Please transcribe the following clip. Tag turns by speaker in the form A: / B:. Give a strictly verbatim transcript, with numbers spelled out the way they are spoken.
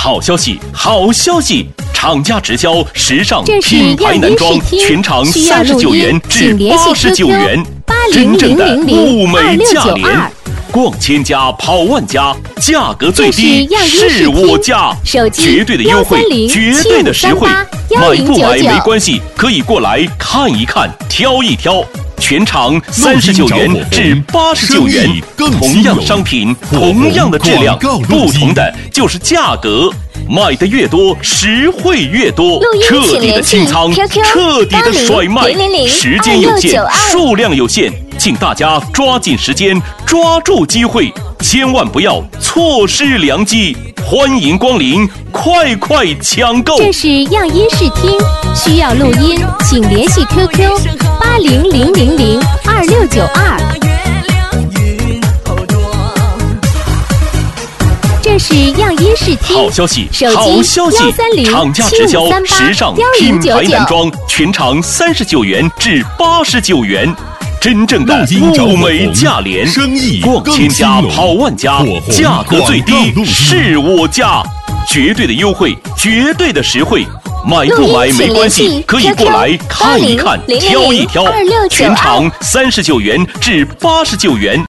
A: 好消息，好消息！厂家直销时尚品牌男装，全场三十九元至八十九元，真正的物美价廉。逛千家，跑万家，价格最低是我家，绝对的优惠，绝对的实惠，买不买没关系，可以过来看一看，挑一挑。全场三十九元至八十九元，同样商品，同样的质量，不同的就是价格。卖的越多，实惠越多，彻底的清仓，彻底的甩卖，时间有限，数量有限，请大家抓紧时间，抓住机会，千万不要错失良机。欢迎光临，快快抢购！
B: 这是样音视听，需要录音，请联系 Q Q 八零零零零二六九二。这是样音视听，
A: 好消息，好消息！厂家直销时尚品牌男装，全场三十九元至八十九元。真正的物美价廉，逛千家跑万家，价格最低是我家，绝对的优惠，绝对的实惠，买不买没关系，可以过来看一看，挑一挑，全场三十九元至八十九元。